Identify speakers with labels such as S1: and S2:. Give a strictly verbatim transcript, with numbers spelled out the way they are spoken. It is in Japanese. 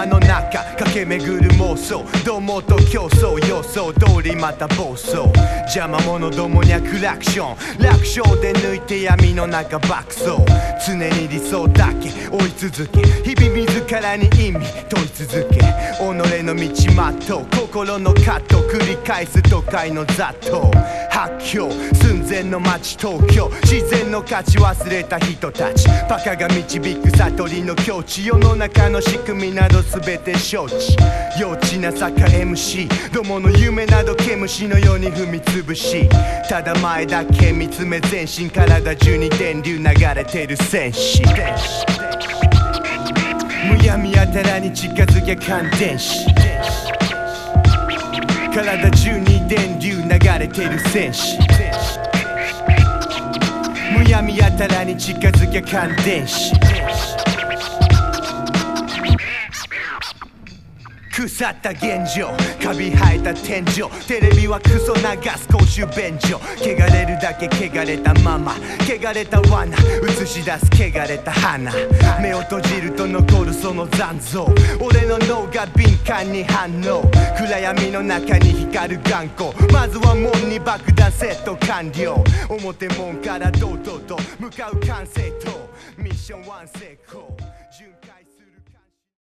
S1: 頭の中駆け巡る妄想、どうもと競争、予想通りまた暴走、邪魔者どもにゃクラクション、楽勝で抜いて闇の中爆走、常に理想だけ追い続け、日々自らに意味問い続け、己の道全う、心の葛藤繰り返す都会の雑踏、発狂寸前の街東京、自然の価値忘れた人たち、バカが導く悟りの境地、世の中の仕組みなど全て承知、幼稚な坂 エムシー どもの夢など毛虫のように踏み潰し、ただ前だけ見つめ全身体中に電流流れてる戦士、むやみやたらに近づきゃ感電死、体中に電流流れてる戦士、むやみやたらに近づきゃ感電死、腐った現状、カビ生えた天井、テレビはクソ流す公衆便所、汚れるだけ汚れたまま、汚れた罠映し出す汚れた花、目を閉じると残るその残像、俺の脳が敏感に反応、暗闇の中に光る眼光、まずは門に爆弾セット完了、表門から堂々と向かう完成とミッションワン成功。